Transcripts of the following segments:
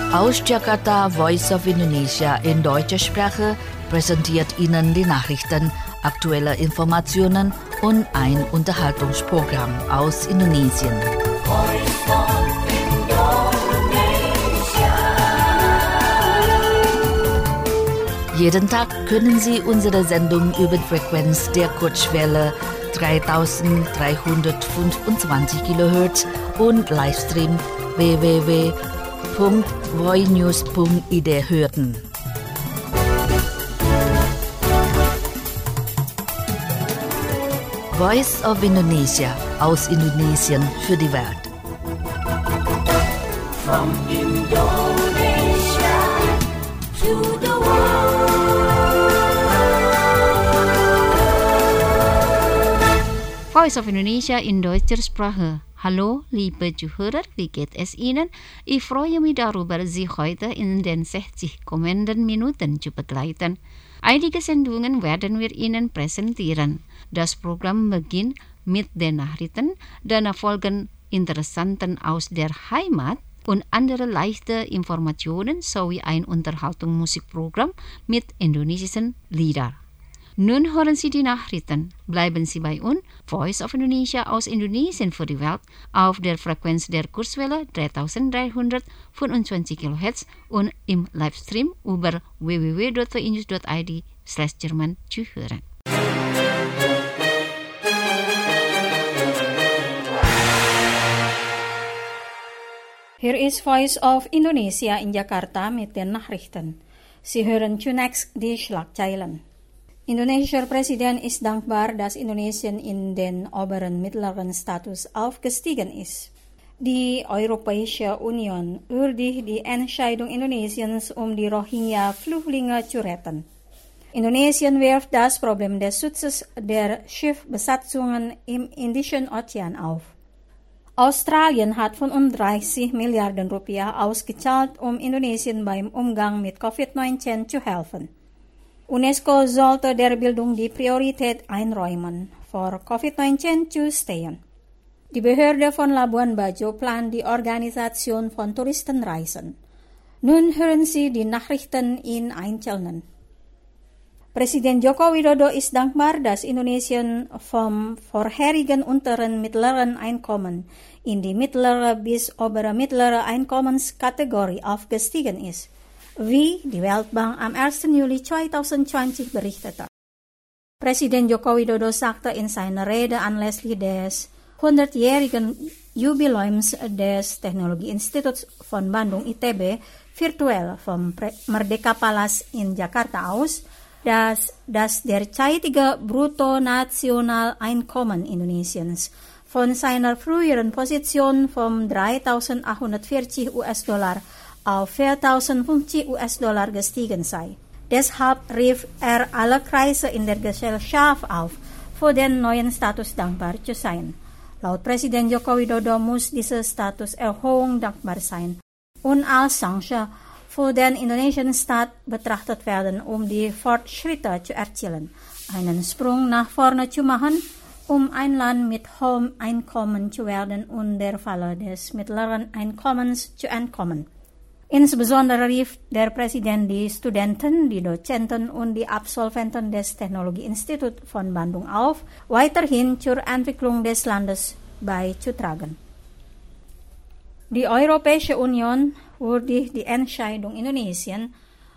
Aus Jakarta, Voice of Indonesia in deutscher Sprache präsentiert Ihnen die Nachrichten, aktuelle Informationen und ein Unterhaltungsprogramm aus Indonesien. Jeden Tag können Sie unsere Sendung über die Frequenz der Kurzwelle 3325 kHz und Livestream www.voinews.id hören. Voice of Indonesia aus Indonesien für die Welt. From Indonesia to the world. Voice of Indonesia in deutscher Sprache. Hallo, liebe Zuhörer, wie geht es Ihnen? Ich freue mich darüber, Sie heute in den 60 kommenden Minuten zu begleiten. Einige Sendungen werden wir Ihnen präsentieren. Das Programm beginnt mit den Nachrichten, danach folgen Interessanten aus der Heimat und andere leichte Informationen sowie ein Unterhaltungsmusikprogramm mit indonesischen Liedern. Nun hören Sie die Nachrichten. Bleiben Sie bei uns, Voice of Indonesia aus Indonesien für die Welt, auf der Frequenz der Kurzwelle 3325 kHz und im Livestream über www.voinews.id/Jerman zu hören. Hier ist Voice of Indonesia in Jakarta mit den Nachrichten. Sie hören zunächst die Schlagzeilen. Indonesischer Präsident ist dankbar, dass Indonesien in den oberen mittleren Status aufgestiegen ist. Die Europäische Union würdigt die Entscheidung Indonesiens, die Rohingya-Flüchtlinge zu retten. Indonesien wirft das Problem des Schutzes der Schiffsbesatzungen im Indischen Ozean auf. Australien hat 35 Milliarden Rupiah ausgezahlt, Indonesien beim Umgang mit Covid-19 zu helfen. UNESCO sollte der Bildung die Priorität einräumen, vor Covid-19 zu stehen. Die Behörde von Labuan Bajo plant die Organisation von Touristenreisen. Nun hören Sie die Nachrichten in Einzelnen. Präsident Joko Widodo ist dankbar, dass Indonesien vom vorherigen unteren mittleren Einkommen in die mittlere bis obere mittlere Einkommenskategorie aufgestiegen ist, wie die Weltbank am 1. Juli 2020 berichtete. Präsident Joko Widodo sagte in seiner Rede anlässlich des 100-jährigen Jubiläums des Technologieinstituts von Bandung ITB virtuell vom Merdeka Palace in Jakarta aus, dass das derzeitige Bruttonationaleinkommen Indonesiens von seiner früheren Position von 3.840 US-Dollar auf 4.050 US-Dollar gestiegen sei. Deshalb rief er alle Kreise in der Gesellschaft auf, für den neuen Status dankbar zu sein. Laut Präsident Joko Widodo muss diese Statuserhöhung dankbar sein und als Chance für den indonesischen Staat betrachtet werden, die Fortschritte zu erzielen, einen Sprung nach vorne zu machen, ein Land mit hohem Einkommen zu werden und der Falle des mittleren Einkommens zu entkommen. Insbesondere rief der Präsident die Studenten, die Dozenten und die Absolventen des Technologieinstituts von Bandung auf, weiterhin zur Entwicklung des Landes beizutragen. Die Europäische Union würdigt die Entscheidung Indonesien,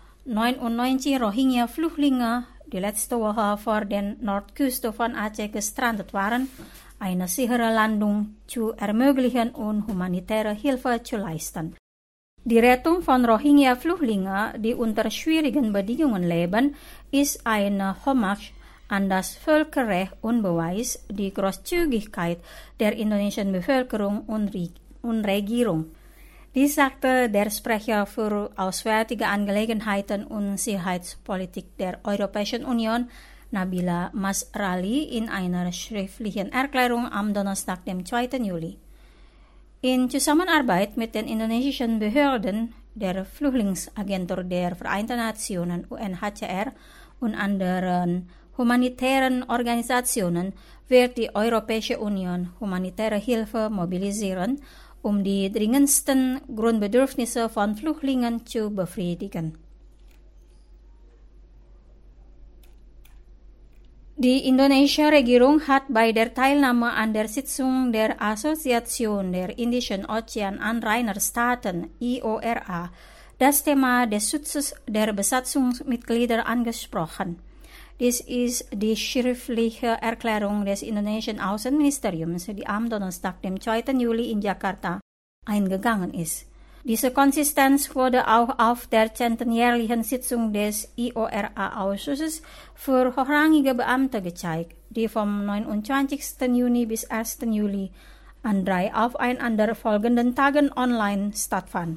99 Rohingya-Flüchtlinge, die letzte Woche vor der Nordküste von Aceh gestrandet waren, eine sichere Landung zu ermöglichen und humanitäre Hilfe zu leisten. Die Rettung von Rohingya-Flüchtlingen, die unter schwierigen Bedingungen leben, ist eine Hommage an das Völkerrecht und beweist die Großzügigkeit der indonesischen Bevölkerung und Regierung. Dies sagte der Sprecher für Auswärtige Angelegenheiten und Sicherheitspolitik der Europäischen Union, Nabila Masrali, in einer schriftlichen Erklärung am Donnerstag, dem 2. Juli. In Zusammenarbeit mit den indonesischen Behörden, der Flüchtlingsagentur der Vereinten Nationen UNHCR und anderen humanitären Organisationen wird die Europäische Union humanitäre Hilfe mobilisieren, die dringendsten Grundbedürfnisse von Flüchtlingen zu befriedigen. Die indonesische Regierung hat bei der Teilnahme an der Sitzung der Assoziation der Indischen Ozeananrainerstaaten IORA das Thema des Schutzes der Besatzungsmitglieder angesprochen. Dies ist die schriftliche Erklärung des indonesischen Außenministeriums, die am Donnerstag, dem 2. Juli in Jakarta eingegangen ist. Diese Konsistenz wurde auch auf der 10. jährlichen Sitzung des IORA-Ausschusses für hochrangige Beamte gezeigt, die vom 29. Juni bis 1. Juli an 3 aufeinanderfolgenden Tagen online stattfand.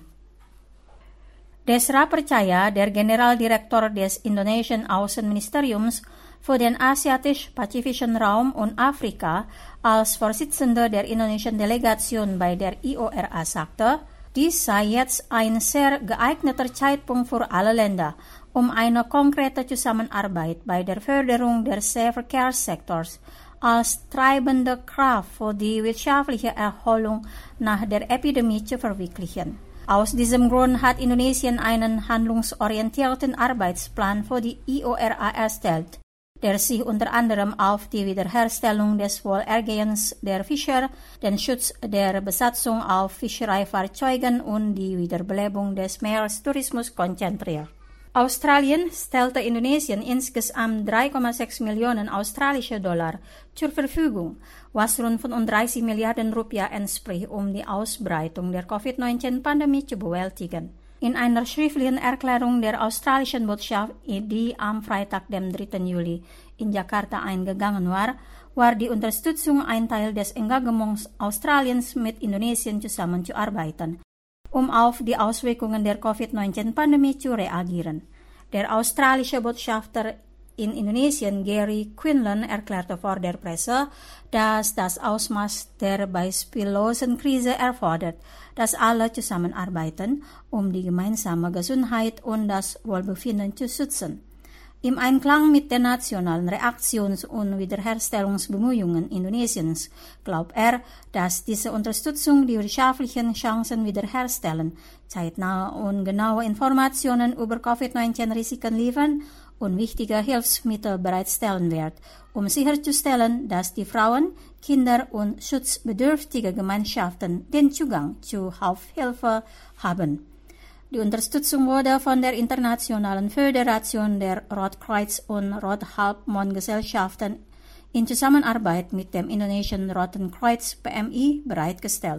Desra percaya, der Generaldirektor des indonesischen Außenministeriums für den asiatisch-pazifischen Raum und Afrika, als Vorsitzender der indonesischen Delegation bei der IORA sagte, dies sei jetzt ein sehr geeigneter Zeitpunkt für alle Länder, um eine konkrete Zusammenarbeit bei der Förderung des Seeverkehrssektors als treibende Kraft für die wirtschaftliche Erholung nach der Epidemie zu verwirklichen. Aus diesem Grund hat Indonesien einen handlungsorientierten Arbeitsplan für die IORA erstellt, der sich unter anderem auf die Wiederherstellung des Wohlergehens der Fischer, den Schutz der Besatzung auf Fischereifahrzeugen und die Wiederbelebung des Meerestourismus konzentriert. Australien stellte Indonesien insgesamt 3,6 Millionen australische Dollar zur Verfügung, was rund 35 Milliarden Rupiah entspricht, um die Ausbreitung der Covid-19-Pandemie zu bewältigen. In einer schriftlichen Erklärung der australischen Botschaft, die am Freitag, dem 3. Juli in Jakarta eingegangen war die Unterstützung ein Teil des Engagements Australiens mit Indonesien zusammenzuarbeiten, um auf die Auswirkungen der Covid-19-Pandemie zu reagieren. Der australische Botschafter in Indonesien, Gary Quinlan, erklärte vor der Presse, dass das Ausmaß der beispiellosen Krise erfordert, dass alle zusammenarbeiten, um die gemeinsame Gesundheit und das Wohlbefinden zu schützen. Im Einklang mit den nationalen Reaktions- und Wiederherstellungsbemühungen Indonesiens glaubt er, dass diese Unterstützung die wirtschaftlichen Chancen wiederherstellen, zeitnahe und genaue Informationen über Covid-19-Risiken liefern und wichtige Hilfsmittel bereitstellen wird, um sicherzustellen, dass die Frauen, Kinder und schutzbedürftige Gemeinschaften den Zugang zu Hilfe haben. Die Unterstützung wurde von der Internationalen Föderation der Rotkreuz- und Rothalbmondgesellschaften in Zusammenarbeit mit dem indonesischen Roten Kreuz PMI bereitgestellt.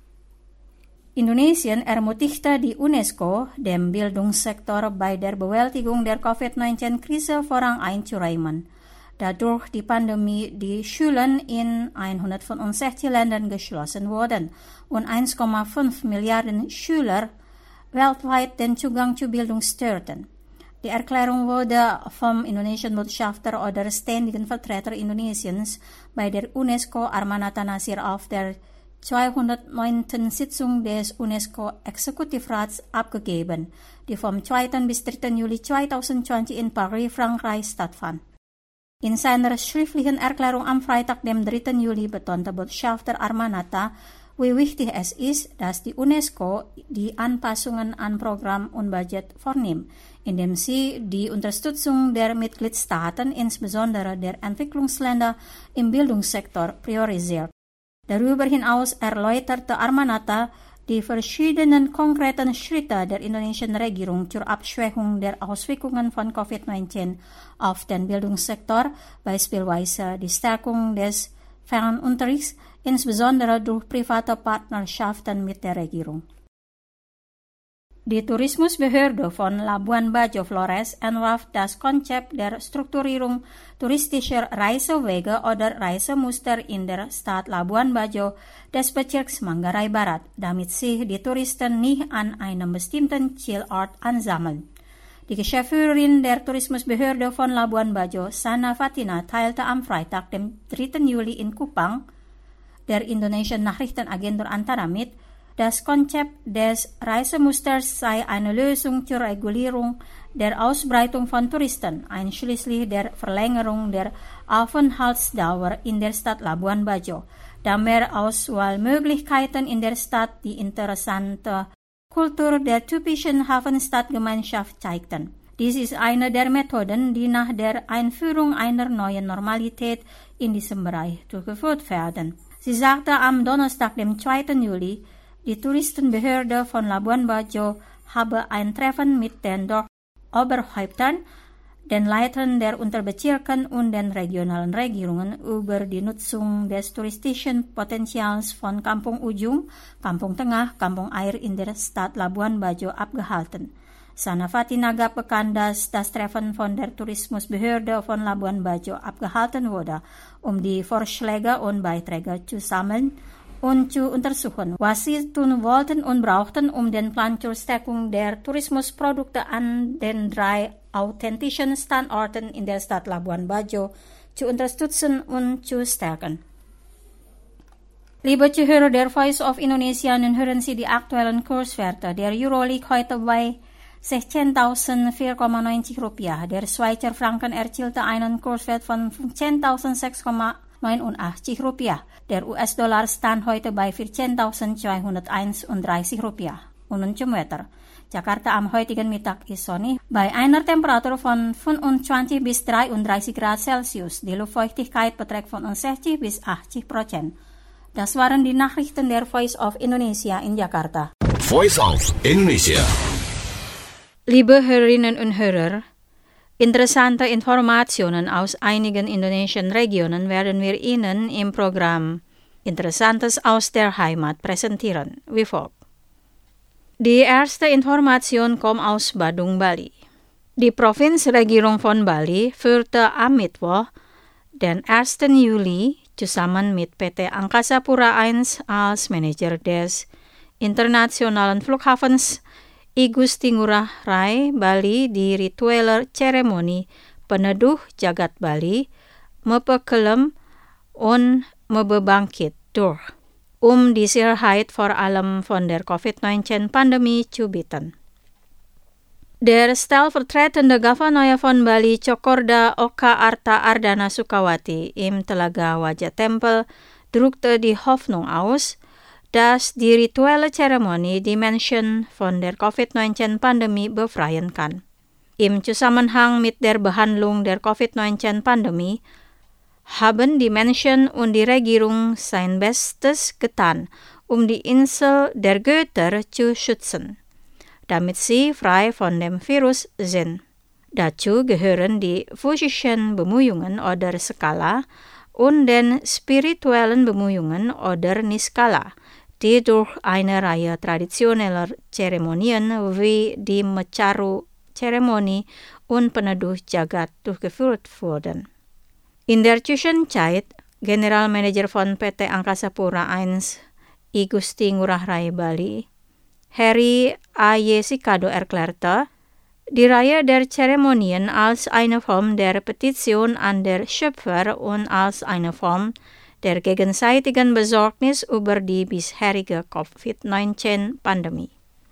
Indonesien ermutigte die UNESCO, dem Bildungssektor bei der Bewältigung der Covid-19-Krise Vorrang einzuräumen, da durch die Pandemie die Schulen in 165 Ländern geschlossen wurden und 1,5 Milliarden Schüler weltweit den Zugang zu Bildung störten. Die Erklärung wurde vom indonesischen Botschafter oder ständigen Vertreter Indonesiens bei der UNESCO Armanata Nasir auf der 209. Sitzung des UNESCO-Exekutivrats abgegeben, die vom 2. bis 3. Juli 2020 in Paris, Frankreich stattfand. In seiner schriftlichen Erklärung am Freitag, dem 3. Juli, betonte Botschafter Armanata, wie wichtig es ist, dass die UNESCO die Anpassungen an Programm und Budget vornimmt, indem sie die Unterstützung der Mitgliedstaaten, insbesondere der Entwicklungsländer, im Bildungssektor priorisiert. Darüber hinaus erläuterte Armanata die verschiedenen konkreten Schritte der indonesischen Regierung zur Abschwächung der Auswirkungen von Covid-19 auf den Bildungssektor, beispielsweise die Stärkung des Fernunterrichts, insbesondere durch private Partnerschaften mit der Regierung. Die Tourismusbehörde von Labuan Bajo Flores entwarf das Konzept der Strukturierung touristischer Reisewege oder Reisemuster in der Stadt Labuan Bajo des Bezirks Manggarai Barat, damit sich die Touristen nicht an einem bestimmten Zielort ansammeln. Die Geschäftsführerin der Tourismusbehörde von Labuan Bajo, Sana Fatina, teilte am Freitag, dem 3. Juli in Kupang, der indonesischen Nachrichtenagentur Antara mit, das Konzept des Reisemusters sei eine Lösung zur Regulierung der Ausbreitung von Touristen, einschließlich der Verlängerung der Aufenthaltsdauer in der Stadt Labuan Bajo. da mehr Auswahlmöglichkeiten in der Stadt die interessante Kultur der typischen Hafenstadtgemeinschaft zeigten. Dies ist eine der Methoden, die nach der Einführung einer neuen Normalität in diesem Bereich durchgeführt werden. Sie sagte am Donnerstag, dem 2. Juli, die Touristenbehörde von Labuan Bajo habe ein Treffen mit den Dorfoberhäuptern, den Leitern der Unterbezirken und den regionalen Regierungen über die Nutzung des touristischen Potenzials von Kampung Ujung, Kampung Tengah, Kampung Air in der Stadt Labuan Bajo abgehalten. Sanafati gab bekannt, dass das Treffen von der Tourismusbehörde von Labuan Bajo abgehalten wurde, um die Vorschläge und Beiträge zu sammeln und zu untersuchen, was sie tun wollten und brauchten, um den Plan zur Stärkung der Tourismusprodukte an den 3 authentischen Standorten in der Stadt Labuan Bajo zu unterstützen und zu stärken. Liebe Zuhörer der Voice of Indonesia, nun hören Sie die aktuellen Kurswerte. Der Euro liegt heute bei 16.004,90 Rupiah. Der Schweizer Franken erzielte einen Kurswert von 15.006,89 Rupiah. Der US-Dollar stand heute bei 14.231 Rupiah. Und nun zum Wetter. Jakarta am heutigen Mittag ist sonnig, bei einer Temperatur von 25 bis 33 Grad Celsius. Die Luftfeuchtigkeit beträgt von 60 bis 80%. Das waren die Nachrichten der Voice of Indonesia in Jakarta. Voice of Indonesia. Liebe Hörerinnen und Hörer, interessante Informationen aus einigen indonesischen Regionen werden wir Ihnen im Programm Interessantes aus der Heimat präsentieren, wie folgt. Die erste Information kommt aus Badung, Bali. Die Provinzregierung von Bali führte am Mittwoch, den 1. Juli, zusammen mit PT Angkasa Pura I als Manager des internationalen Flughafens I Gusti Ngurah Rai Bali die rituelle Zeremonie Peneduh Jagat Bali Mepekelem und Mebebangkit durch, die Sicherheit vor allem von der Covid-19-Pandemie zu bieten. Der stellvertretende Gouverneur von Bali, Cokorda Oka Arta Ardana Sukawati im Telaga Wajah Tempel drückte die Hoffnung aus, dass die rituelle Zeremonie die Menschen von der Covid-19-Pandemie befreien kann. Im Zusammenhang mit der Behandlung der Covid-19-Pandemie haben die Menschen und die Regierung sein Bestes getan, die Insel der Götter zu schützen, damit sie frei von dem Virus sind. Dazu gehören die physischen Bemühungen oder Skala und den spirituellen Bemühungen oder Niskala, die durch eine Reihe traditioneller Zeremonien wie die Mecaru-Zeremonie und Peneduh Jagat durchgeführt wurden. In der Zwischenzeit, Generalmanager von PT Angkasa Pura I I Gusti Ngurah Rai Bali, Heri A.Y. Sikado erklärte, die Reihe der Zeremonien als eine Form der Petition an der Schöpfer und als eine Form der gegenseitigen Besorgnis über die bisherige Covid-19-Pandemie.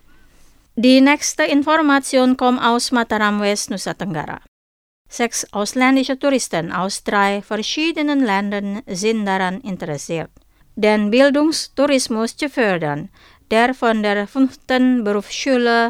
Die nächste Information kommt aus Mataram West, Nusa Tenggara. 6 ausländische Touristen aus 3 verschiedenen Ländern sind daran interessiert, den Bildungstourismus zu fördern, der von der 5. Berufsschule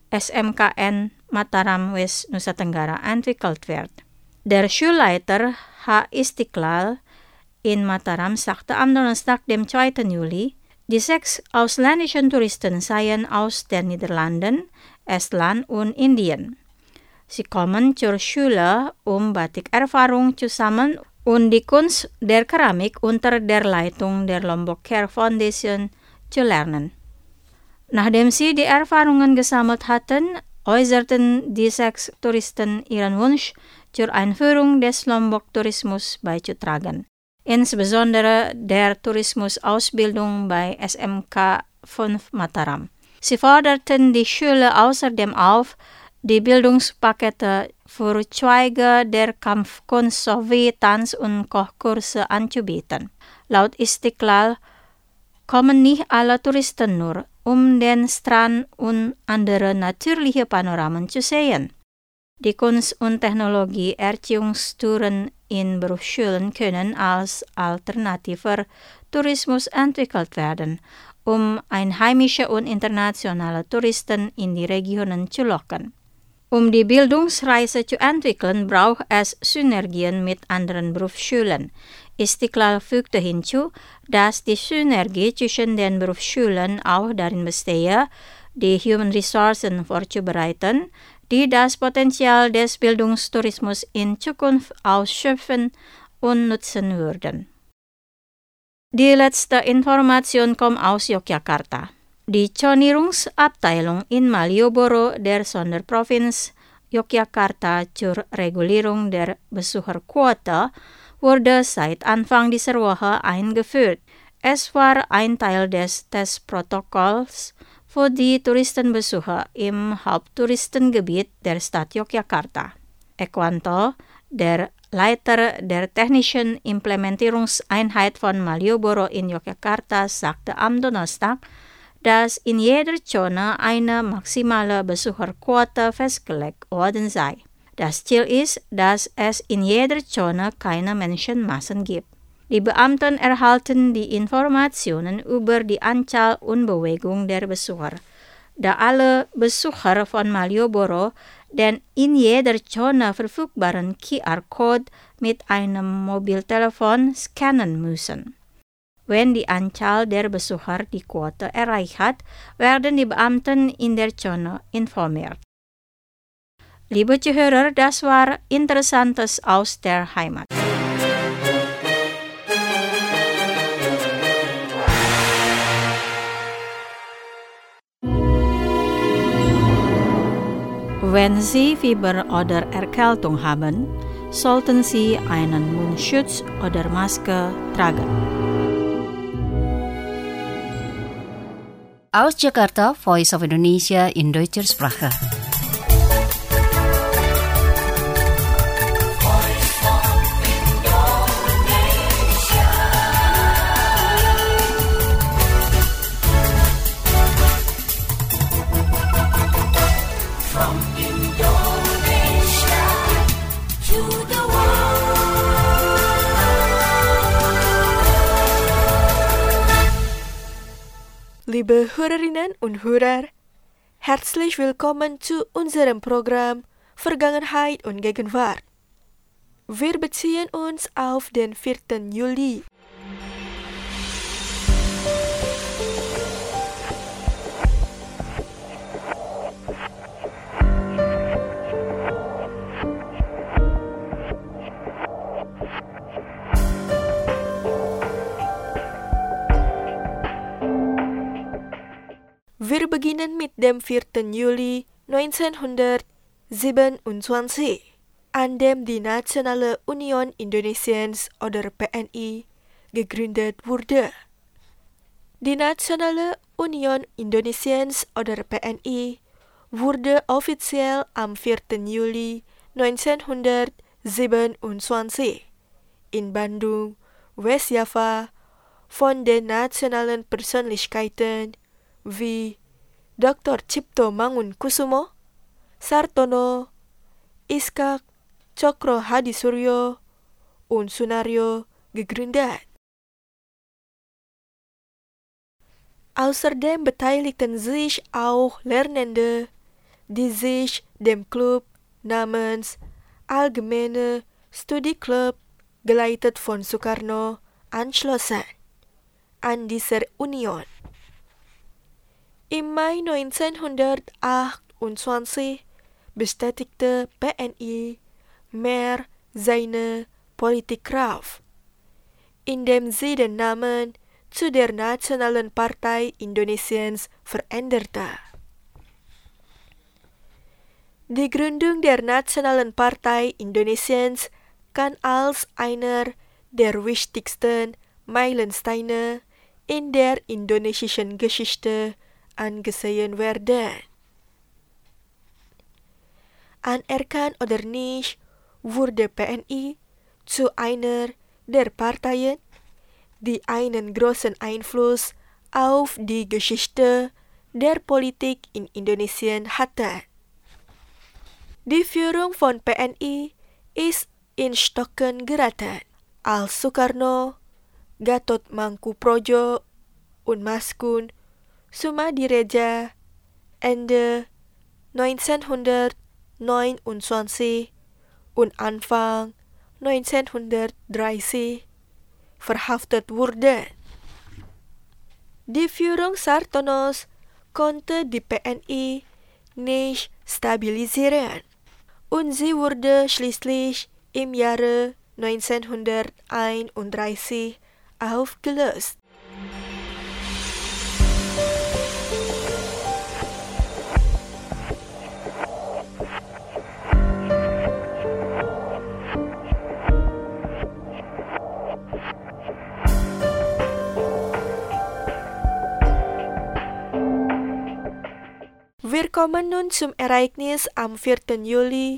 SMKN Mataram West, Nusa Tenggara entwickelt wird. Der Schulleiter H. Istiqlal in Mataram sagte am Donnerstag, dem 2. Juli, die 6 ausländischen Touristen seien aus den Niederlanden, Estland und Indien. Sie kommen zur Schule, Batikerfahrung zu sammeln und die Kunst der Keramik unter der Leitung der Lombok Care Foundation zu lernen. Nachdem sie die Erfahrungen gesammelt hatten, äußerten die 6 Touristen ihren Wunsch, zur Einführung des Lombok-Tourismus beizutragen, insbesondere der Tourismusausbildung bei SMK 5 Mataram. Sie forderten die Schule außerdem auf, die Bildungspakete für Zweige der Kampfkunst sowie Tanz- und Kochkurse anzubieten. Laut Istiqlal kommen nicht alle Touristen nur, den Strand und andere natürliche Panoramen zu sehen. Die Kunst und Technologie Erziehungstouren in Berufsschulen können als Alternativer Tourismus entwickelt werden, einheimische und internationale Touristen in die Regionen zu locken. Die Bildungsreise zu entwickeln, braucht es Synergien mit anderen Berufsschulen. Istiqlal fügte hinzu, dass die Synergie zwischen den Berufsschulen auch darin bestehe, die Human Ressourcen vorzubereiten, die das Potenzial des Bildungstourismus in Zukunft ausschöpfen und nutzen würden. Die letzte Information kommt aus Yogyakarta. Die Zonierungsabteilung in Malioboro der Sonderprovinz Yogyakarta zur Regulierung der Besucherquote wurde seit Anfang dieser Woche eingeführt. Es war ein Teil des Testprotokolls für die Touristenbesucher im Haupttouristengebiet der Stadt Yogyakarta. Ekwanto, der Leiter der technischen Implementierungseinheit von Malioboro in Yogyakarta, sagte am Donnerstag, dass in jeder Zone eine maximale Besucherquote festgelegt worden sei. Das Ziel ist, dass es in jeder Zone keine Menschenmassen gibt. Die Beamten erhalten die Informationen über die Anzahl und Bewegung der Besucher. Da alle Besucher von Malioboro den in jeder Zone verfügbaren QR-Code mit einem Mobiltelefon scannen müssen. Wenn die Anzahl der Besucher die Quote erreicht hat, werden die Beamten in der Zone informiert. Liebe Zuhörer, das war Interessantes aus der Heimat. Wenn Sie Fieber oder Erkältung haben, sollten Sie einen Mundschutz oder Maske tragen. Aus Jakarta, Voice of Indonesia in deutscher Sprache. Liebe Hörerinnen und Hörer, herzlich willkommen zu unserem Programm Vergangenheit und Gegenwart. Wir beziehen uns auf den 4. Juli. Wir beginnen mit dem 4. Juli 1927, an dem die Nationale Union Indonesiens oder PNI gegründet wurde. Die Nationale Union Indonesiens oder PNI wurde offiziell am 4. Juli 1927 in Bandung, West-Java von den nationalen Persönlichkeiten wie Dr. Cipto Mangunkusumo, Sartono, Iskak Cokro Hadisuryo und Sunario gegründet. Außerdem beteiligten sich auch Lernende, die sich dem Club namens Allgemeine Studieklub, geleitet von Sukarno, anschlossen an dieser Union. Im Mai 1928 bestätigte PNI mehr seine Politikkraft, indem sie den Namen zu der Nationalen Partei Indonesiens veränderte. Die Gründung der Nationalen Partei Indonesiens kann als einer der wichtigsten Meilensteine in der indonesischen Geschichte angesehen werden. Anerkannt oder nicht, wurde PNI zu einer der Parteien, die einen großen Einfluss auf die Geschichte der Politik in Indonesien hatte. Die Führung von PNI ist in Stocken geraten, als Soekarno, Gatot Mangkuprojo und Maskun Sumadireza Ende 1929 und Anfang 1930 verhaftet wurden. Die Führung Sartonos konnte die PNI nicht stabilisieren und sie wurde schließlich im Jahre 1931 aufgelöst. Wir kommen nun zum Ereignis am 4. Juli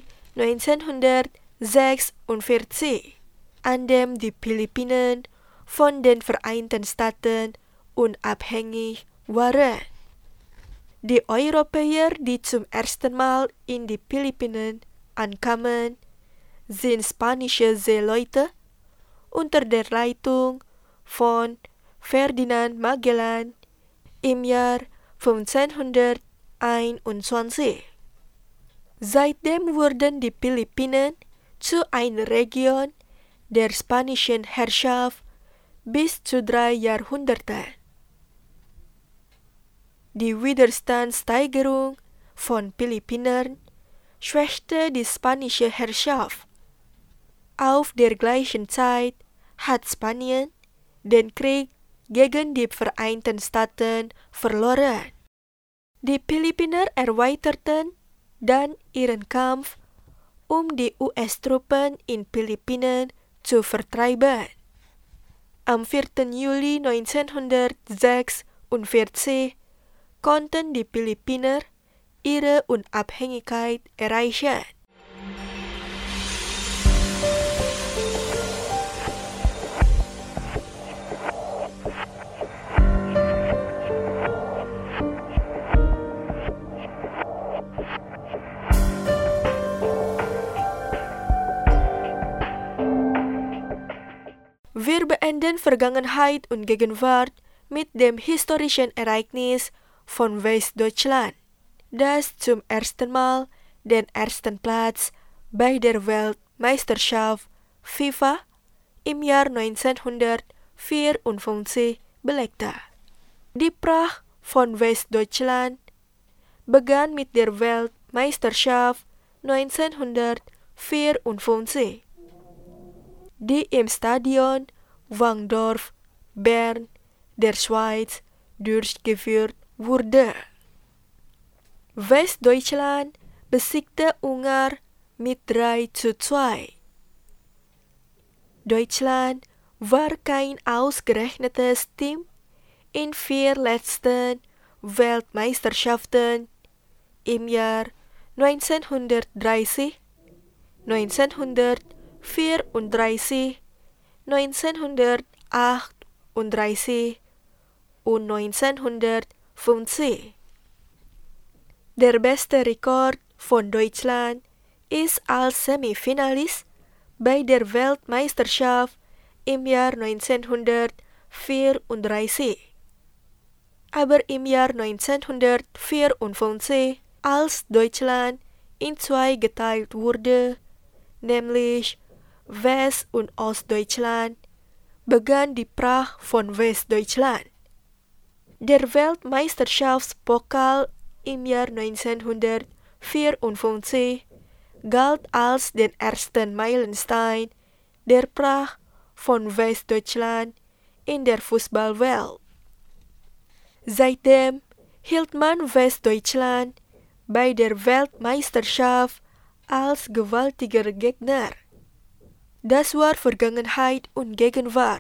1946, an dem die Philippinen von den Vereinten Staaten unabhängig waren. Die Europäer, die zum ersten Mal in die Philippinen ankamen, sind spanische Seeleute unter der Leitung von Ferdinand Magellan im Jahr 1521. Seitdem wurden die Philippinen zu einer Region der spanischen Herrschaft bis zu 3 Jahrhunderten. Die Widerstandssteigerung von Philippinern schwächte die spanische Herrschaft. Auf der gleichen Zeit hat Spanien den Krieg gegen die Vereinten Staaten verloren. Die Philippiner erweiterten dann ihren Kampf, um die US-Truppen in Philippinen zu vertreiben. Am 4. Juli 1946 konnten die Philippiner ihre Unabhängigkeit erreichen. Wir beenden Vergangenheit und Gegenwart mit dem historischen Ereignis von Westdeutschland, das zum ersten Mal den ersten Platz bei der Weltmeisterschaft FIFA im Jahr 1954 belegte. Die Pracht von Westdeutschland begann mit der Weltmeisterschaft 1954, die im Stadion Wangdorf, Bern, der Schweiz, durchgeführt wurde. Westdeutschland besiegte Ungarn mit 3:2. Deutschland war kein ausgerechnetes Team in 4 letzten Weltmeisterschaften im Jahr 1930, 1934, 1938 und 1950. Der beste Rekord von Deutschland ist als Semifinalist bei der Weltmeisterschaft im Jahr 1934. Aber im Jahr 1954, als Deutschland in 2 geteilt wurde, nämlich West- und Ostdeutschland, begann die Pracht von Westdeutschland. Der Weltmeisterschaftspokal im Jahr 1954 galt als den ersten Meilenstein der Pracht von Westdeutschland in der Fußballwelt. Seitdem hielt man Westdeutschland bei der Weltmeisterschaft als gewaltiger Gegner. Das war Vergangenheit und Gegenwart.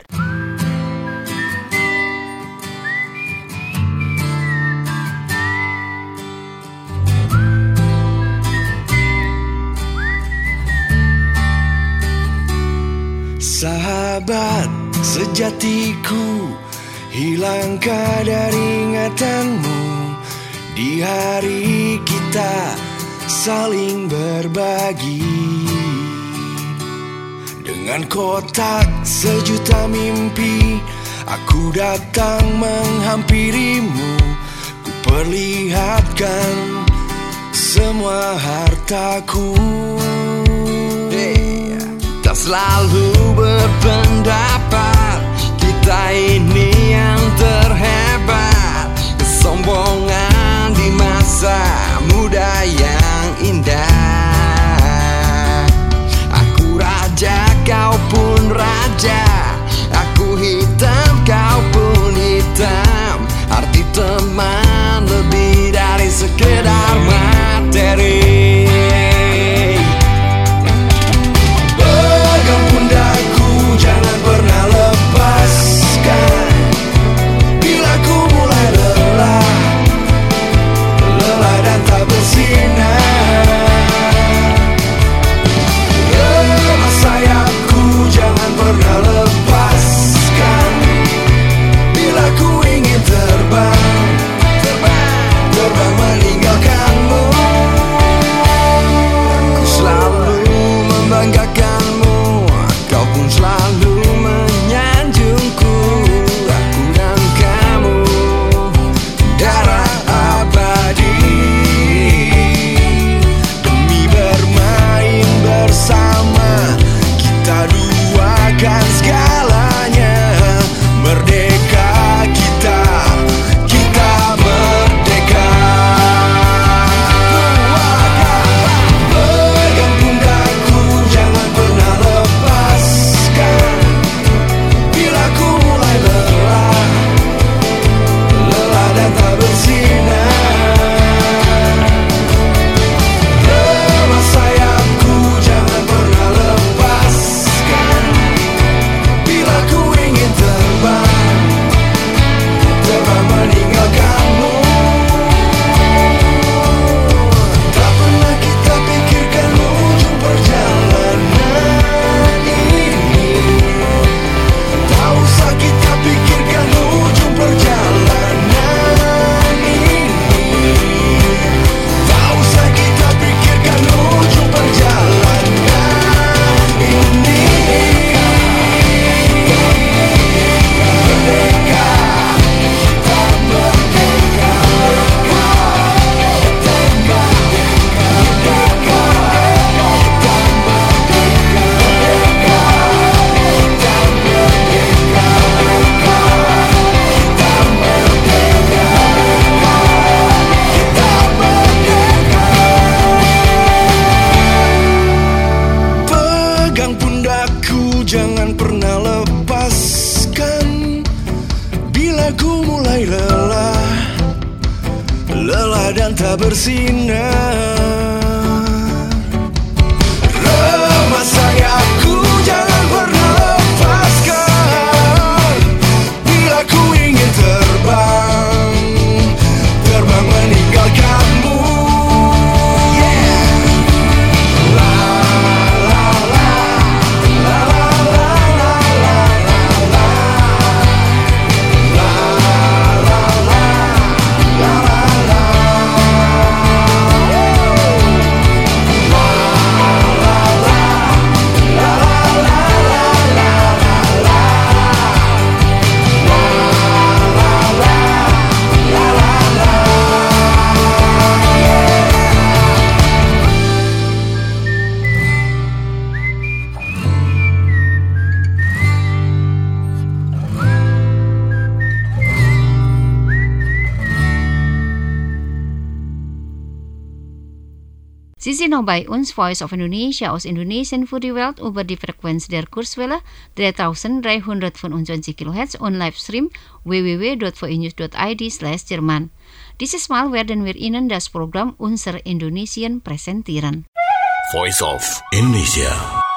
Sahabat sejatiku, hilang kadar ingatanmu di hari kita saling berbagi. Dengan kotak sejuta mimpi, aku datang menghampirimu. Ku perlihatkan semua hartaku. Kita selalu berpendapat kita ini yang terhebat. Kesombongan di masa muda yang indah. Aku raja, kau pun raja. Aku hitam, kau pun hitam. Arti teman lebih dari sekedar materi. Pegang pundakku, jangan pernah lepaskan. Bila ku mulai lelah dan tak bersinar. Lemah sayapku, jangan pernah lepaskan. Bila ku ingin terbang meninggalkanmu. Aku selalu membanggakanmu, kau pun selalu menyanjungku. Aku dan kamu darah abadi. Demi bermain bersama, kita duakan segalanya. Merdeka kita merdeka. Pegang pundakku, jangan pernah lepaskan. Bila ku mulai lelah dan tak bersinar. Lemah sayapku, jangan pernah lepaskan. Bila ku ingin terbang meninggalkanmu. Tak pernah kita pikirkan ujung perjalanan ini. Tak usah kita pikirkan ujung perjalanan ini. Tak usah kita pikirkan ujung perjalanan ini. Merdeka. Pegang pundakku, jangan pernah lepaskan. Bila ku mulai lelah dan tak bersinar. Remah sayapku, jangan pernah lepaskan. Bila ku ingin terbang meninggalkanmu. Sie sind noch bei uns, Voice of Indonesia aus Indonesien für die Welt über die Frequenz der Kurzwelle 3325 kHz und Livestream www.voinews.id/Jerman. Dieses Mal werden wir Ihnen das Programm Unser Indonesien präsentieren. Voice of Indonesia.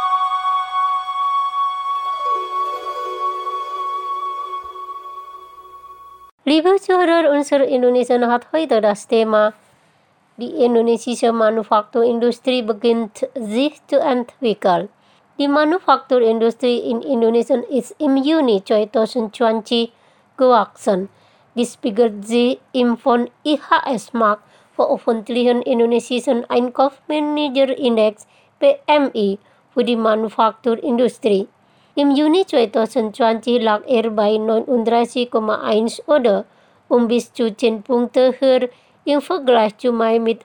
Liebe Zuhörer, unser Indonesien hat heute das Thema: Die indonesische Manufakturindustrie beginnt sich zu entwickeln. Die Manufakturindustrie in Indonesien ist im Juni 2020 gewachsen. Dies spiegelt sich im von IHS Markt veröffentlichen Indonesischen Einkaufsmanager-Index PMI für die Manufakturindustrie. Im Juni 2020 lag er bei 39,1 oder bis zu 10 Punkte höher im Vergleich zu Mai mit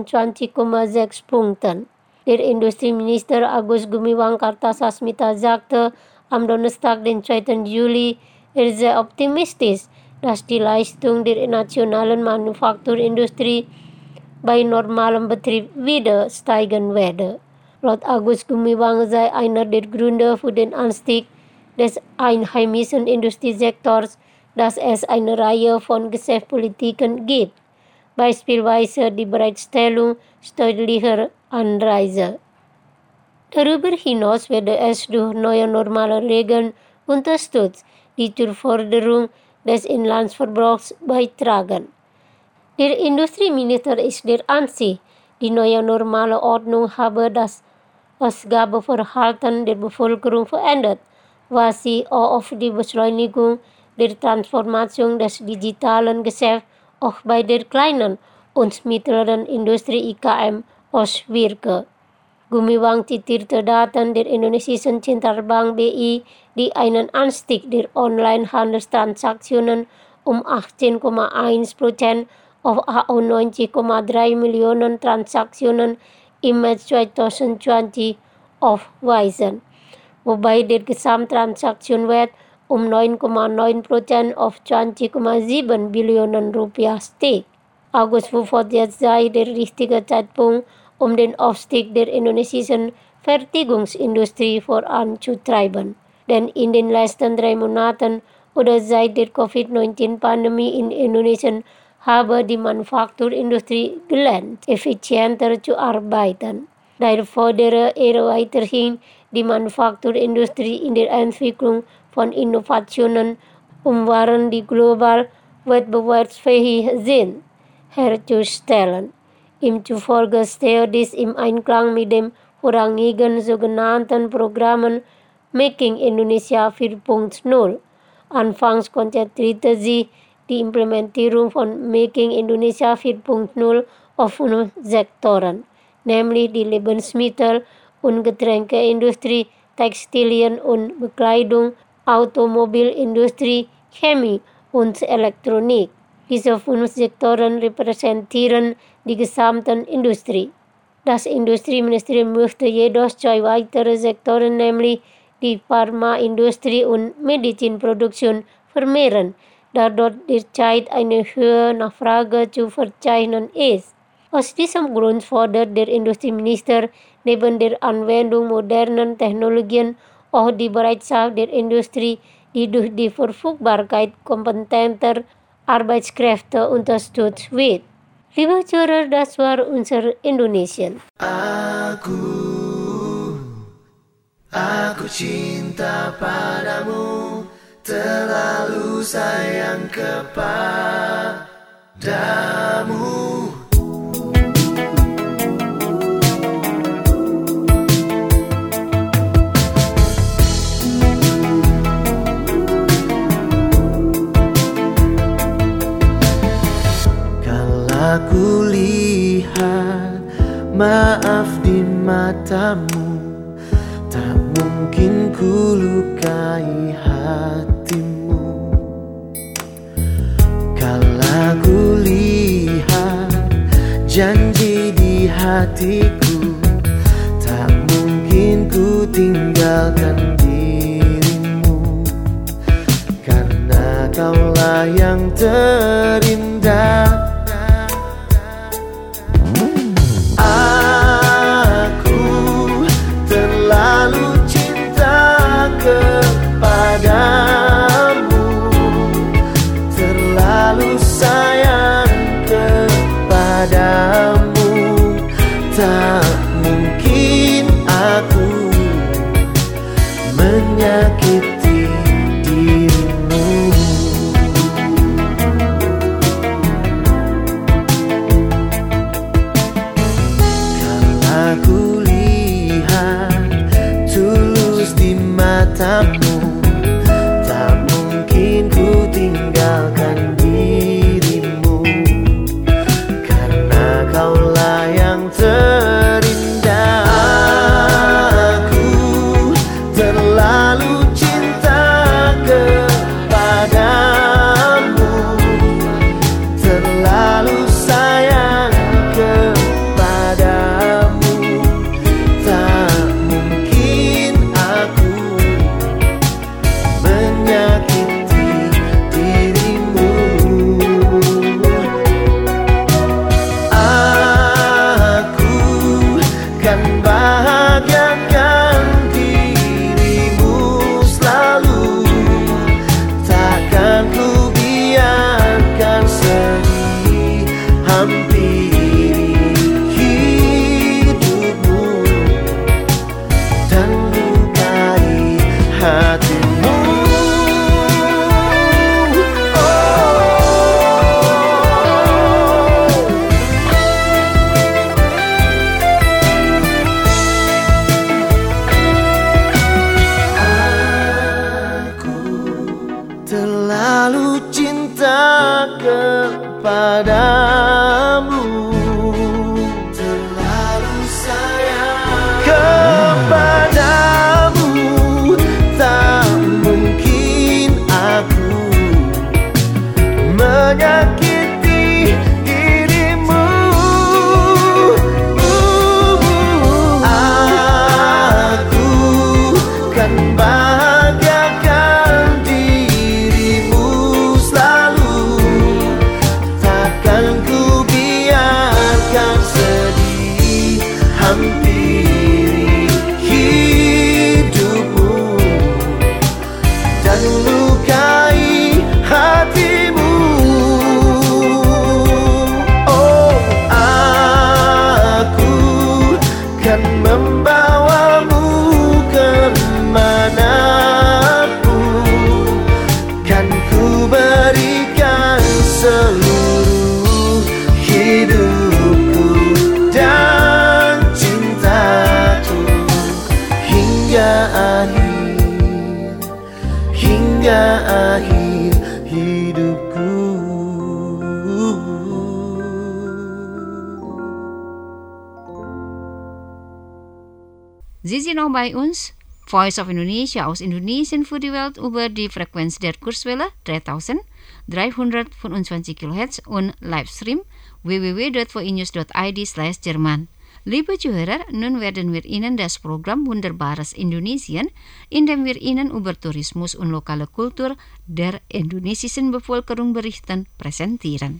28,6 Punkten. Der Industrieminister Agus Gumiwang Kartasasmita sagte am Donnerstag, den 2. Juli, er sei optimistisch, dass die Leistung der nationalen Manufakturindustrie bei normalem Betrieb wieder steigen werde. Laut Agus Gumiwang sei einer der Gründe für den Anstieg des einheimischen Industriesektors, dass es eine Reihe von Geschäftspolitiken gibt, beispielsweise die Bereitstellung steuerlicher Anreize. Darüber hinaus werde es durch neue normale Regeln unterstützt, die zur Förderung des Inlandsverbrauchs beitragen. Der Industrieminister ist der Ansicht, die neue normale Ordnung habe das Ausgabeverhalten der Bevölkerung verändert, was sie auch auf die Beschleunigung der Transformation des digitalen Geschäfts auch bei der kleinen und mittleren Industrie IKM auswirke. Gumiwang zitierte Daten der indonesischen Zentralbank BI, die einen Anstieg der Online-Handelstransaktionen um 18,1% auf 91,3 Millionen Transaktionen im März 2020 aufweisen, wobei der Gesamttransaktionswert um 9,9% auf 20,7 Billionen Rupiah stieg. August 5 jetzt sei der richtige Zeitpunkt, um den Aufstieg der indonesischen Fertigungsindustrie voranzutreiben. Denn in den letzten 3 Monaten oder seit der Covid-19-Pandemie in Indonesien habe die Manufakturindustrie gelernt, effizienter zu arbeiten. Daher fordere er weiterhin die Manufakturindustrie in der Entwicklung von Innovationen, um Waren, die global wettbewerbsfähig sind, herzustellen. Ihm zufolge stehe dies im Einklang mit dem vorangigen sogenannten Programmen Making Indonesia 4.0. Anfangs konzentrierte sie die Implementierung von Making Indonesia 4.0 auf 5 Sektoren, nämlich die Lebensmittel- und Getränkeindustrie, Textilien und Bekleidung, Automobilindustrie, Chemie und Elektronik. Diese 5 Sektoren repräsentieren die gesamte Industrie. Das Industrieministerium möchte jedoch 2 weitere Sektoren, nämlich die Pharmaindustrie und Medizinproduktion, vermehren, da dort derzeit eine hohe Nachfrage zu verzeichnen ist. Aus diesem Grund fordert der Industrieminister neben der Anwendung moderner Technologien auch die Bereitschaft der Industrie, die durch die Verfügbarkeit kompetenter Arbeitskräfte unterstützt wird. Liebe Zuhörer, das war unser Indonesien. Aku cinta padamu, terlalu sayang kepadamu. Kala ku lihat maaf di matamu, tak mungkin ku lukai hatimu. Kala ku lihat janji di hatiku, tak mungkin ku tinggalkan dirimu. Karena kaulah yang terindah. Kepadamu, terlalu sayang kepadamu, tak mungkin aku menyakiti dirimu. Karena ku lihat tulus di matamu, tak mungkin ku tinggalkan dirimu. kepadamu, terlalu sayang kepadamu. Tak mungkin aku menyakiti dirimu. Aku kan bahagiakan dirimu selalu. Takkan ku biarkan sedih hampiri hidupmu dan lukai hatimu. Oh, aku kan membawamu kemanapun, kan ku berikan seluruh hidupku dan cintaku hingga akhir hidupku. Sie sind noch bei uns, Voice of Indonesia aus Indonesien für die Welt über die Frequenz der Kurzwelle 3325 kHz und Livestream www.voinews.id/Jerman. Liebe Zuhörer, nun werden wir Ihnen das Programm Wunderbares Indonesien, in dem wir Ihnen über Tourismus und lokale Kultur der indonesischen Bevölkerung berichten, präsentieren.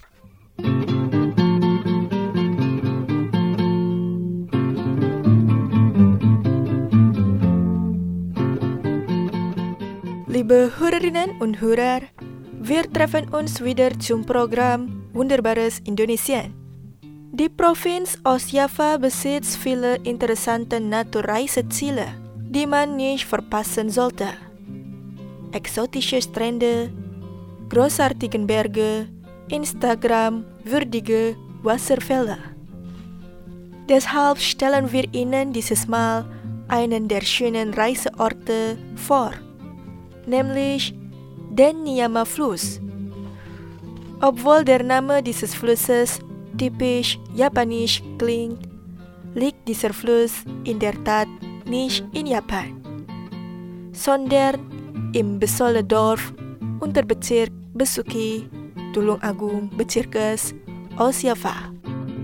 Liebe Hörerinnen und Hörer, wir treffen uns wieder zum Programm Wunderbares Indonesien. Die Provinz Ostjava besitzt viele interessante Naturreiseziele, die man nicht verpassen sollte. Exotische Strände, großartige Berge, Instagram-würdige Wasserfälle. Deshalb stellen wir Ihnen dieses Mal einen der schönen Reiseorte vor, nämlich den Niiyama-Fluss. Obwohl der Name dieses Flusses typisch japanisch klingt, liegt dieser Fluss in der Tat nicht in Japan, sondern im Besoledorf Unterbezirk Besuki, Tulung Agung, Bezirkes, Ostjava.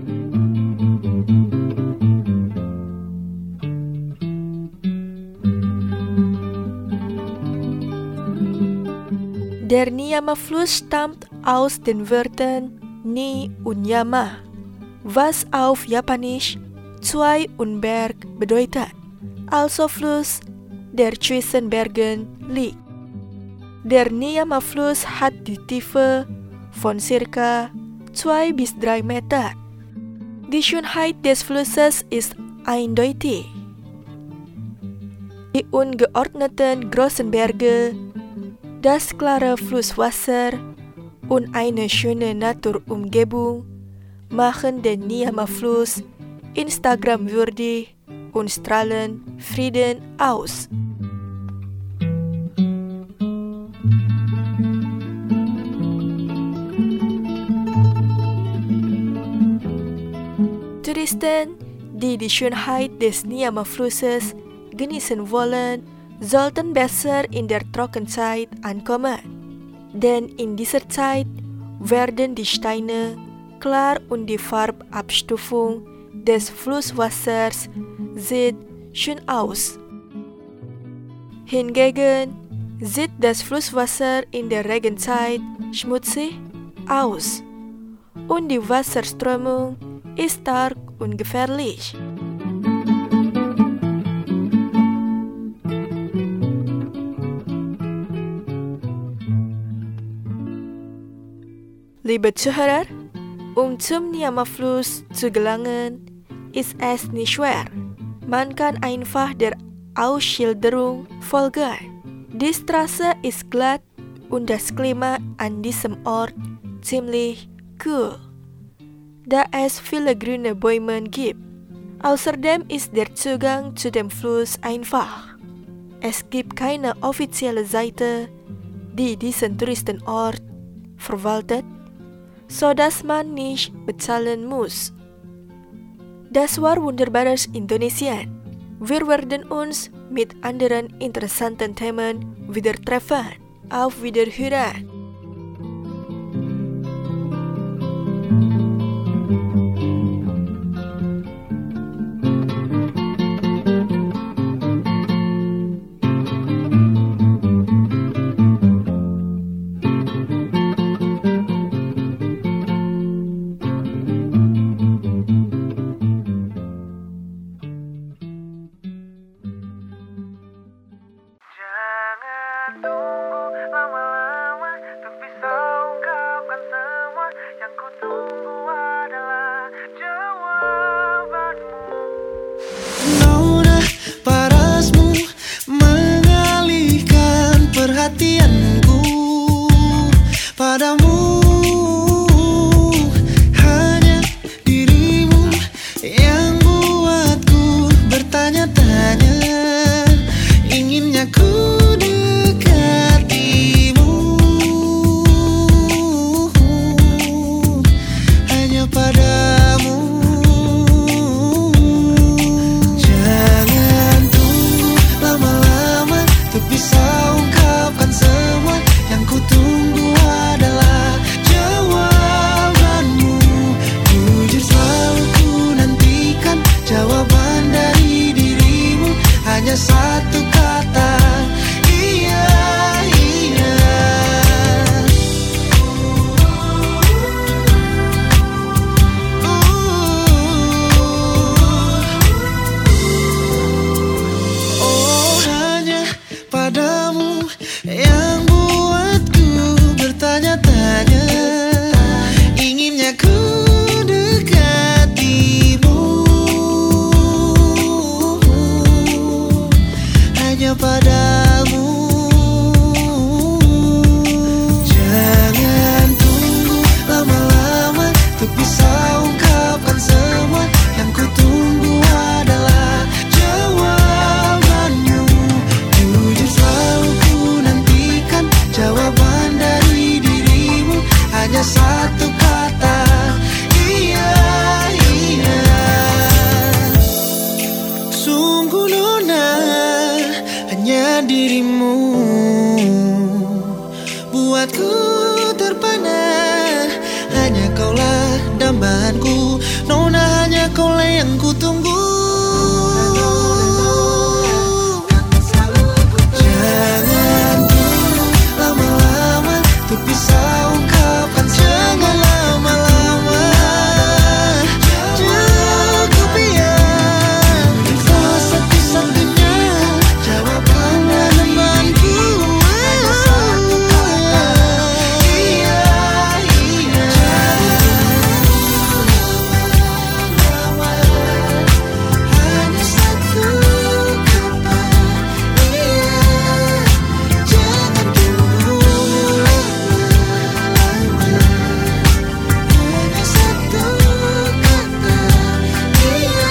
Der Niiyama-Fluss stammt aus den Wörtern Ni und Yama, was auf Japanisch zwei und Berg bedeutet, also Fluss, der zwischen Bergen liegt. Der Niiyama-Fluss hat die Tiefe von ca. 2 bis 3 Meter. Die Schönheit des Flusses ist eindeutig. Die ungeordneten großen Berge, das klare Flusswasser und eine schöne Naturumgebung machen den Niiyama-Fluss Instagram-würdig und strahlen Frieden aus. Touristen, die die Schönheit des Niiyama-Flusses genießen wollen, sollten besser in der Trockenzeit ankommen, denn in dieser Zeit werden die Steine klar und die Farbabstufung des Flusswassers sieht schön aus. Hingegen sieht das Flusswasser in der Regenzeit schmutzig aus und die Wasserströmung ist stark und gefährlich. Liebe Zuhörer, zum Niiyama-Fluss zu gelangen, ist es nicht schwer. Man kann einfach der Ausschilderung folgen. Die Straße ist glatt und das Klima an diesem Ort ziemlich kühl, da es viele grüne Bäume gibt. Außerdem ist der Zugang zu dem Fluss einfach. Es gibt keine offizielle Seite, die diesen Touristenort verwaltet. so dass man nicht bezahlen muss. Das war wunderbares Indonesian. Wir werden uns mit anderen interessanten Themen wieder treffen. Auf Wiederhören! Perhatianku padamu, hanya dirimu yang buatku bertanya-tanya. Inginnya ku dekatimu, hanya padamu. Jangan tunggu lama-lama untuk bisa ungkapkan semua. Yang ku tunggu adalah jawabanmu. Jujur selalu ku nantikan jawaban dari dirimu. Hanya satu kata, iya, iya. Oh, hanya padamu yang buatku bertanya-tanya. Inginnya ku dekatimu, hanya padamu. Jangan tunggu lama-lama untuk bisa ungkapkan semua. Yang ku tunggu adalah jawabanmu. Jujur selalu ku nantikan jawaban dari dirimu. Hanya satu kata, iya, iya. Sungguh nona, hanya dirimu buatku terpana. Hanya kaulah dambaan,ku nona, hanya kaulah yang ku tunggu. Jangan tunggu lama-lama untuk bisa ungkapkan. Jangan lama-lama, cukup ya. Kau satu-satunya jawaban temanku. Hanya satu kata, iya, iya. Hanya satu kata, iya. Jangan tunggu lama-lama. Hanya satu kata, iya.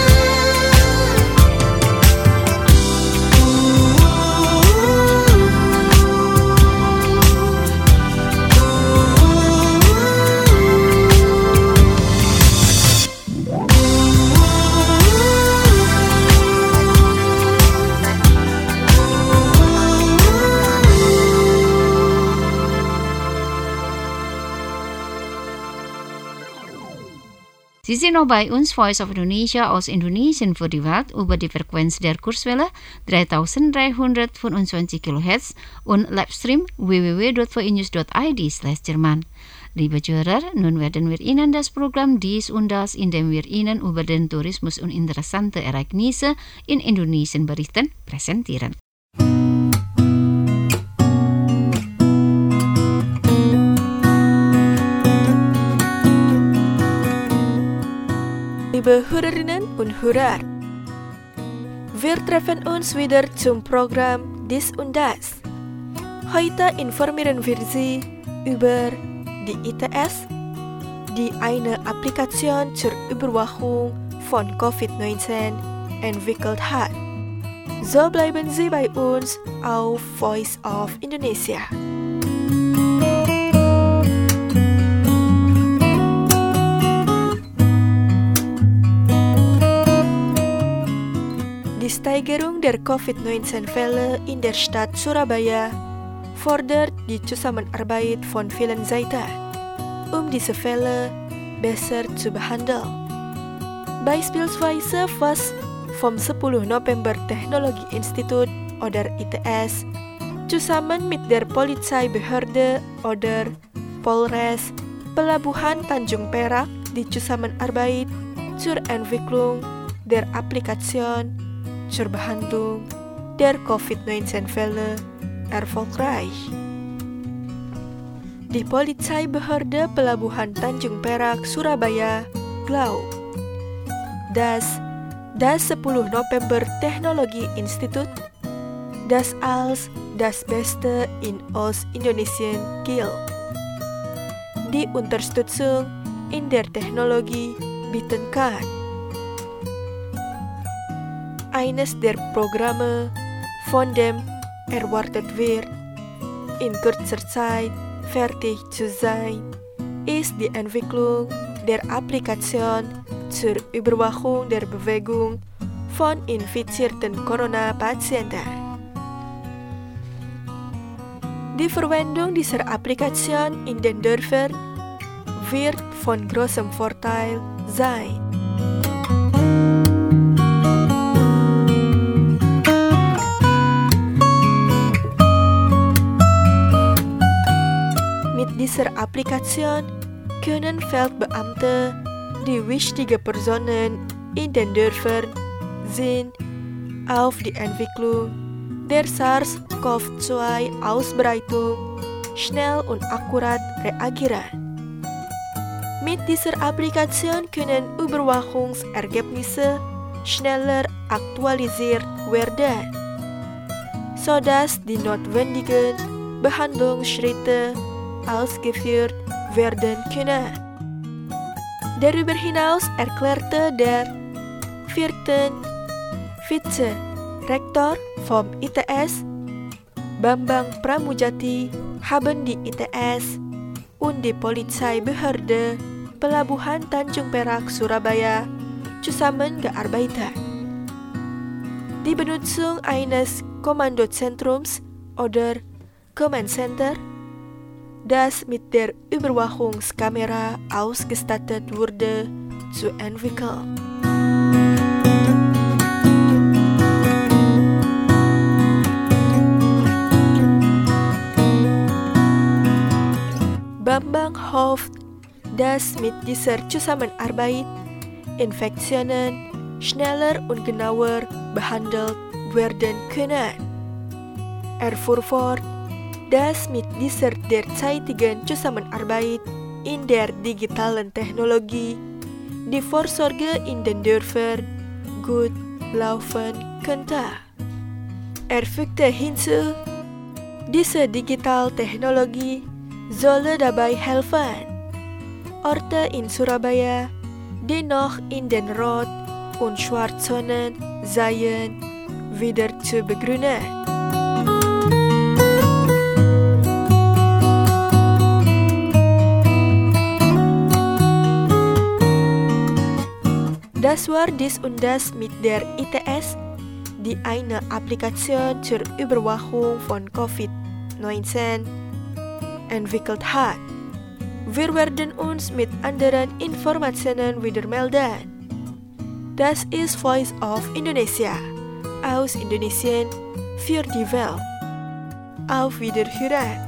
Sie sind noch bei uns, Voice of Indonesia aus Indonesien für die Welt über die Frequenz der Kurzwelle 3325 kHz und Livestream www.vinews.id/Jerman. Liebe Zuhörer, nun werden wir Ihnen das Programm Dies und Das, in dem wir Ihnen über den Tourismus und interessante Ereignisse in Indonesien berichten, präsentieren. Liebe Hörerinnen und Hörer, wir treffen uns wieder zum Programm Dies und Das. Heute informieren wir Sie über die ITS, die eine Applikation zur Überwachung von Covid-19 entwickelt hat. So bleiben Sie bei uns auf Voice of Indonesia. Steigerung der Covid-19-Fälle in der Stadt Surabaya fordert die Zusammenarbeit von vielen Seiten, diese Fälle besser zu behandeln. Beispielsweise was vom 10. November Technologieinstitut oder ITS zusammen mit der Polizeibehörde oder Polres Pelabuhan Tanjung Perak die Zusammenarbeit zur Entwicklung der Applikation zur Behandlung der Covid-19-Fälle erfolgreich. Die Polizeibehörde Pelabuhan Tanjung Perak Surabaya glaubt, dass das 10. November Technologieinstitut, das als das Beste in Ostindonesien gilt, die Unterstützung in der Technologie bieten kann. Eines der Programme, von dem erwartet wird, in kurzer Zeit fertig zu sein, ist die Entwicklung der Applikation zur Überwachung der Bewegung von infizierten Corona-Patienten. Die Verwendung dieser Applikation in den Dörfern wird von großem Vorteil sein. Mit dieser Applikation können Feldbeamte die wichtigen Personen in den Dörfern sind auf die Entwicklung der SARS-CoV-2-Ausbreitung schnell und akkurat reagieren. Mit dieser Applikation können Überwachungsergebnisse schneller aktualisiert werden, sodass die notwendigen Behandlungsschritte ausgeführt werden können. Darüber hinaus erklärte der 4. Vize-Rektor vom ITS, Bambang Pramujati, haben die ITS und die Polizeibehörde Pelabuhan Tanjung Perak Surabaya zusammengearbeitet. Die Benutzung eines Kommandozentrums oder Command Center, das mit der Überwachungskamera ausgestattet wurde, zu entwickeln. Bambang hofft, dass mit dieser Zusammenarbeit Infektionen schneller und genauer behandelt werden können. Er fuhr fort, dass mit dieser derzeitigen Zusammenarbeit in der digitalen Technologie die Vorsorge in den Dörfern gut laufen könnte. Er fügte hinzu, diese Digitaltechnologie solle dabei helfen, Orte in Surabaya, die noch in den Rot- und Schwarzzonen seien, wieder zu begrünen. Das war dies und das mit der ITS, die eine Applikation zur Überwachung von Covid-19 entwickelt hat. Wir werden uns mit anderen Informationen wieder melden. Das ist Voice of Indonesia aus Indonesien für die Welt. Auf Wiederhören.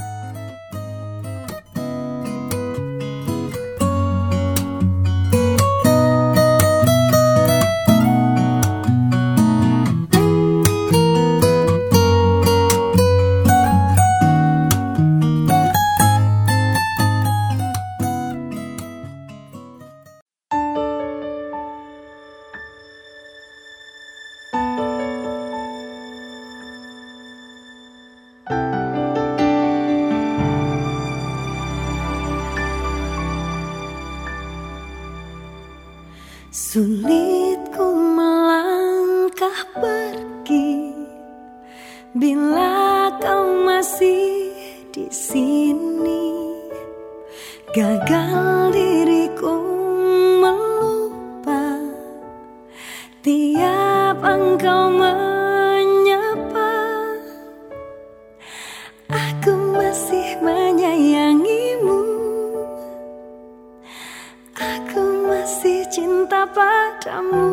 Sulit ku melangkah pergi bila kau masih di sini. Gagal diriku melupa tiap engkau cinta padamu.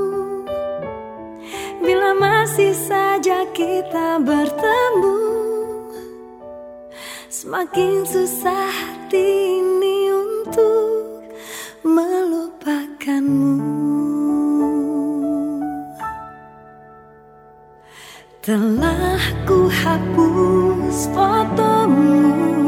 Bila masih saja kita bertemu, semakin susah hati ini untuk melupakanmu. Telah ku hapus fotomu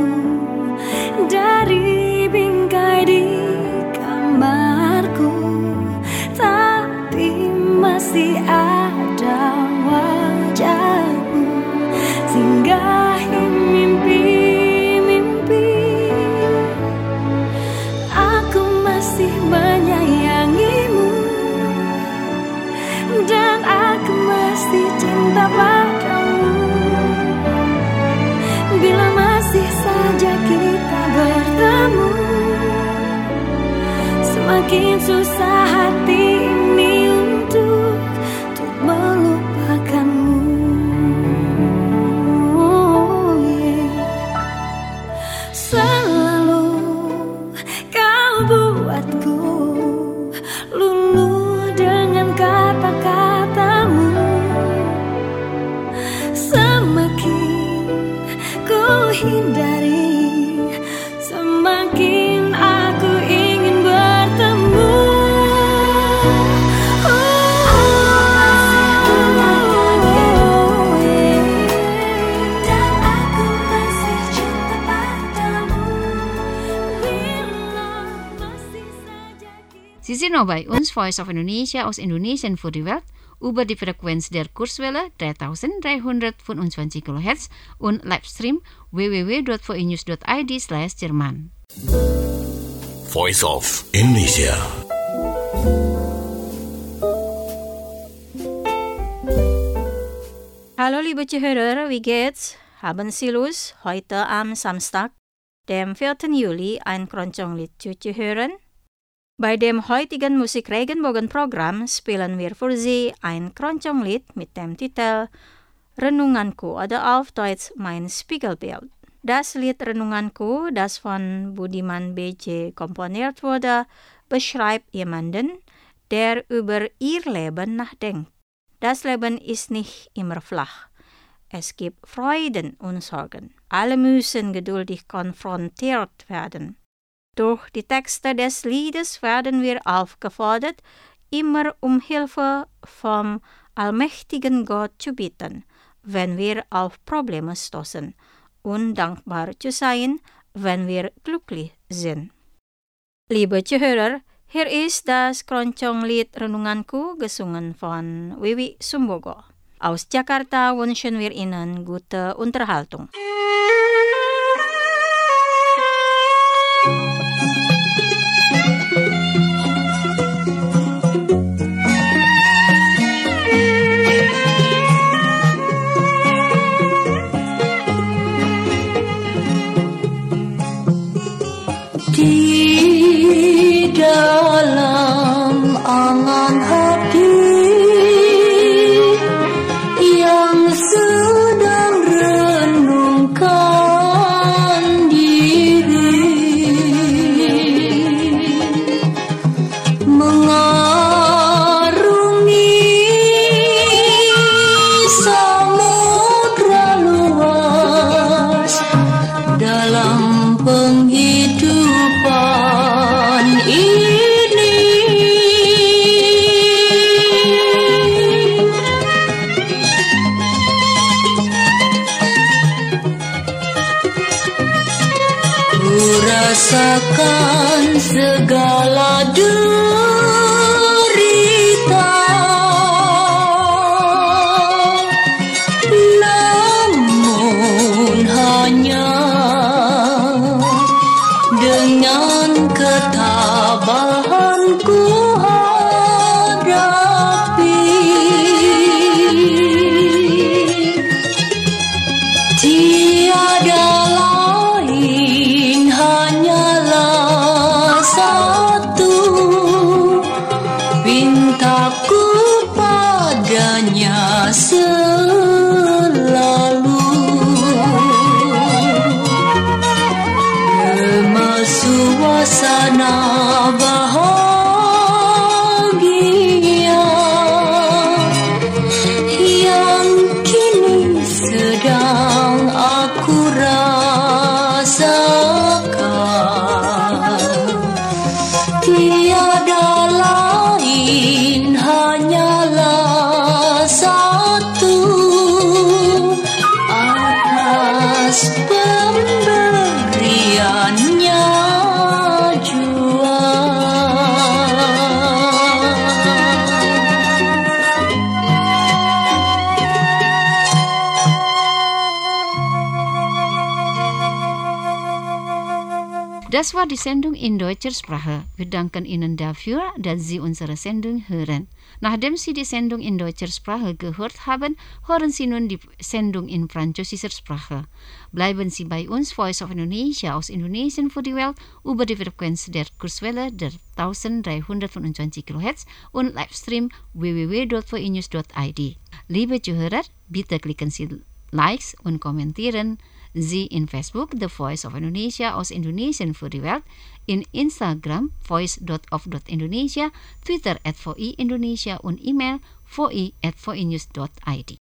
dari bingkai di kamarku, tapi masih ada wajahmu singgahi mimpi-mimpi. Aku masih menyayangimu dan aku masih cinta padamu. Bila masih saja kita bertemu, semakin susah hati ini untuk melupakanmu. Selalu kau buatku luluh dengan kata-katamu. Semakin ku hindari, semakin aku ingin bertemu. Dan aku masih cinta padamu. Bila masih saja kita... Sie sind noch bei uns, Voice of Indonesia aus Indonesien für die Welt, über die Frequenz der Kurzwelle 3325 kHz und Livestream www.voinews.id/Jerman. Voice of Indonesia. Hallo liebe Zuhörer, wie geht's? Haben Sie Lust, heute am Samstag, dem 4. Juli, ein Keronconglied zuzuhören? Bei dem heutigen Musik-Regenbogen-Programm spielen wir für Sie ein Keroncong-Lied mit dem Titel Renunganku oder auf Deutsch Mein Spiegelbild. Das Lied Renunganku, das von Budiman B.J. komponiert wurde, beschreibt jemanden, der über ihr Leben nachdenkt. Das Leben ist nicht immer flach. Es gibt Freuden und Sorgen. Alle müssen geduldig konfrontiert werden. Durch die Texte des Liedes werden wir aufgefordert, immer um Hilfe vom allmächtigen Gott zu bitten, wenn wir auf Probleme stoßen, und dankbar zu sein, wenn wir glücklich sind. Liebe Zuhörer, hier ist das Keroncong-Lied Renunganku, gesungen von Wiwi Sumbogo. Aus Jakarta wünschen wir Ihnen gute Unterhaltung. Di dalam angan hati yang sedang renungkan diri, mengarungi samudra luas dalam penghidupan ini. Ku rasakan segala derita, namun hanya dengan ketabahan ku hadapi. Tiada lain, hanyalah satu, pintaku padanya selalu. Suasana bahagia tiada lain hanyalah satu atas pemberiannya jua. Das war die Sendung in deutscher Sprache. Wir danken Ihnen dafür, dass Sie unsere Sendung hören. Nachdem Sie die Sendung in deutscher Sprache gehört haben, hören Sie nun die Sendung in französischer Sprache. Bleiben Sie bei uns, Voice of Indonesia aus Indonesien für die Welt, über die Frequenz der Kurzwelle der 1325 kHz und Livestream www.voinews.id. Liebe Zuhörer, bitte klicken Sie Likes und kommentieren Sie in Facebook The Voice of Indonesia aus Indonesien für die Welt, in Instagram voice.of.indonesia, Twitter @voi Indonesia und E-Mail voi@voinews.id.